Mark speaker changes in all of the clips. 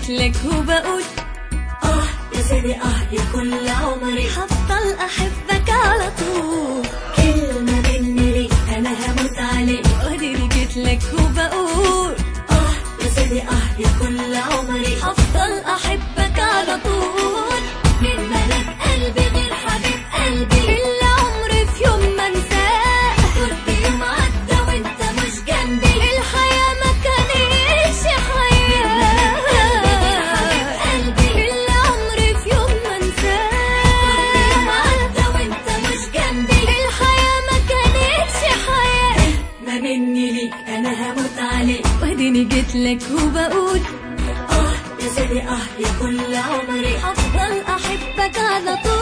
Speaker 1: جيتلك وبقول
Speaker 2: يا سيدي يا كل عمري
Speaker 1: هفضل احبك على طول.
Speaker 2: كلمة مني ليك انا هموت عليك.
Speaker 1: اديني جيتلك وبقول
Speaker 2: يا سيدي يا كل عمري
Speaker 1: هفضل احبك على طول.
Speaker 2: من ملك قلبي غير حبيب قلبي
Speaker 1: اللي عمري في يوم ما انساه.
Speaker 2: كل يوم عدى وانت مش جنبي.
Speaker 1: الحياة ما كانتش حياة
Speaker 2: قلبي
Speaker 1: اللي عمري في يوم ما انساه.
Speaker 2: كل يوم عدى وانت مش جنبي.
Speaker 1: الحياة ما كانتش حياة.
Speaker 2: ما مني ليك انا هموت عليك.
Speaker 1: واديني جيتلك وبقول
Speaker 2: يا سيدي يا كل عمري
Speaker 1: هفضل احبك على طول.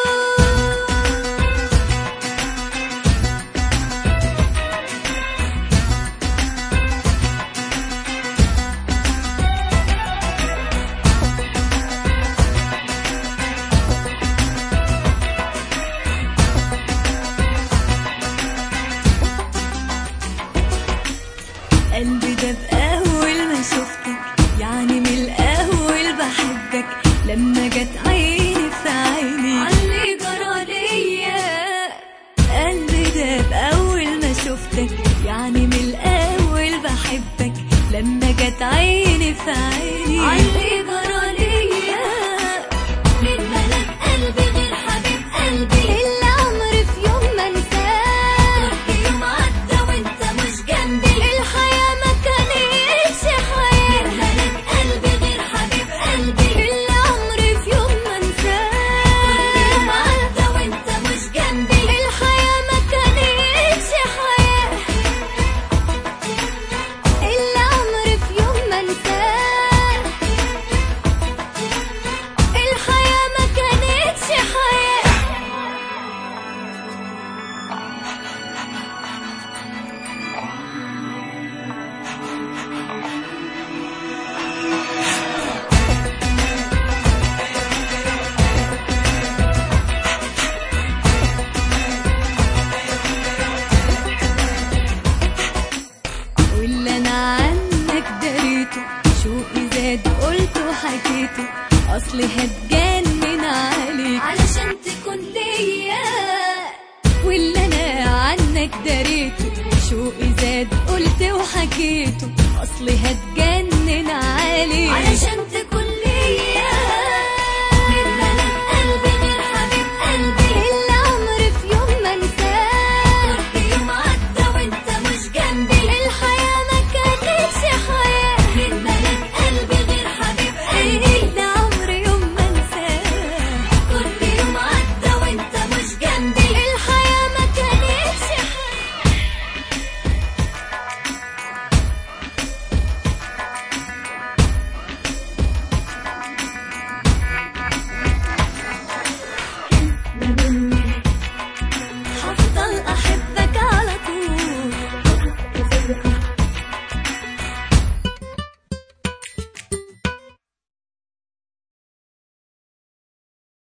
Speaker 1: قلبي ده بأول ما شفتك يعني من الأول بحبك. لما جت عيني في عيني علي جرى ليا. قلبي ده بأول ما شفتك يعني من الأول بحبك. لما جت عيني في عيني علي جرى ليا.
Speaker 2: من ملك قلبي غير حبيب قلبي
Speaker 1: اللي عمري في يوم ما انساه.
Speaker 2: كل يوم عدى وانت مش جنبي.
Speaker 1: الحياة ما كانتش حياة
Speaker 2: ملك قلبي غير حبيب قلبي
Speaker 1: اللي عمري في يوم ما
Speaker 2: كل يوم
Speaker 1: انساه.
Speaker 2: عدى وانت مش جنبي.
Speaker 1: الحياة ما كانتش حياة اللي عمري في يوم ما انساه. الحياة ما كانتش حياة. واللي انا عنك دريته شوقي زاد قلته وحكيته. اصلي هتجنن عليك علشان تكون ليا. واللي انا عنك دريته شوقي زاد قلت وحكيته. اصلي هتجنن